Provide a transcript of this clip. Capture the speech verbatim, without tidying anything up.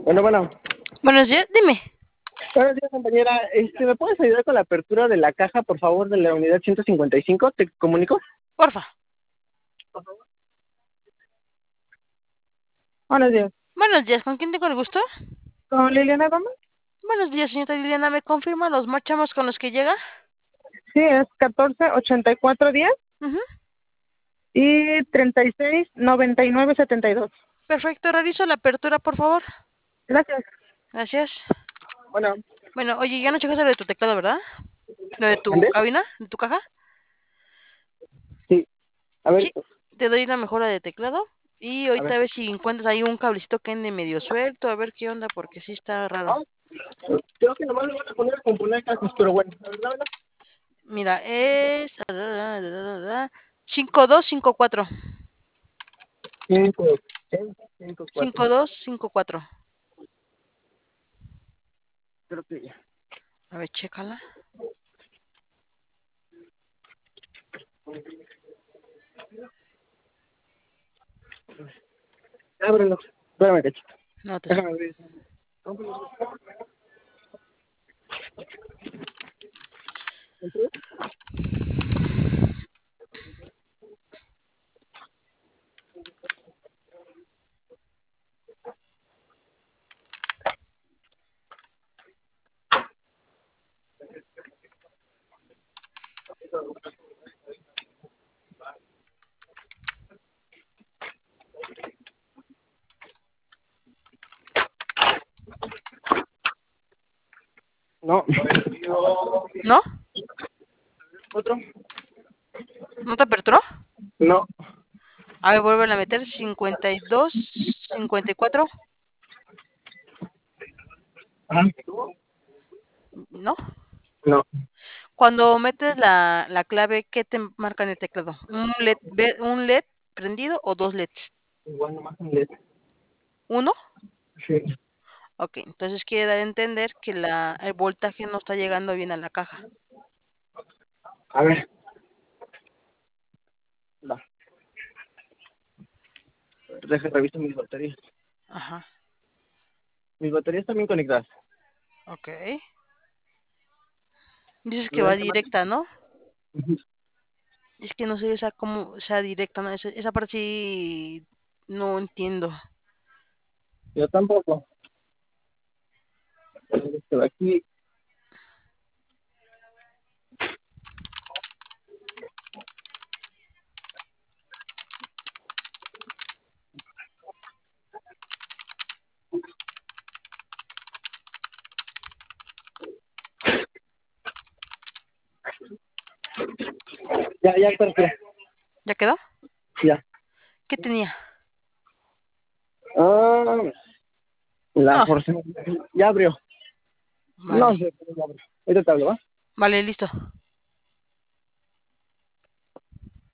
Bueno, bueno. Buenos días, dime. Buenos días, compañera. Este, ¿me puedes ayudar con la apertura de la caja, por favor, de la unidad ciento cincuenta y cinco? ¿Te comunico? Porfa. Buenos días. Buenos días, ¿con quién tengo el gusto? ¿Con Liliana Gómez? Buenos días, señorita Liliana. ¿Me confirma los marchamos con los que llega? Sí, es catorce ochenta y cuatro diez Ujú. y treinta y seis noventa y nueve setenta y dos. Perfecto, realizo la apertura, por favor. Gracias. Gracias. Bueno, Bueno, oye, ya no checaste lo de tu teclado, ¿verdad? ¿Lo de tu ¿mandé? cabina? ¿De tu caja? Sí. A ver, Sí. Te doy la mejora de teclado. Y a ahorita ver. a ver si encuentras ahí un cablecito que ande medio suelto, a ver qué onda, porque sí está raro. Ah, creo que nomás le van a poner a componer cajas, pero bueno. A ver, dámela. Mira, es cinco dos cinco cuatro. cinco, cinco, cuatro. cinco dos cinco cuatro. Creo que ya. A ver, chécala. Ábrelo. Espérame, cachito. No te. Déjame abrir. ¿Entró? No. ¿No? ¿Otro? ¿No te aperturó? No. A ver, vuelven a meter cincuenta y dos, cincuenta y cuatro. Ajá. ¿No? No. Cuando metes la, la clave, ¿qué te marca en el teclado? ¿Un L E D, ve- un L E D prendido o dos L E Ds? Igual nomás un L E D. ¿Uno? Sí. Ok, entonces quiere dar a entender que la, el voltaje no está llegando bien a la caja. A ver. Va. Deja, reviso mis baterías. Ajá, Mis baterías están bien conectadas. ok. Dices A que va ver, ¿qué más? directa, ¿no? Ujú. Es que no sé esa cómo sea directa, ¿no? Esa, esa parte sí no entiendo. Yo tampoco. Este de aquí. Ya, ya, perfecto. ¿Ya quedó? Ya. ¿Qué tenía? Ah, la No, forcé. Ya abrió. vale. No sé, pero ya abrió. Ahorita te hablo, ¿va? Vale, listo.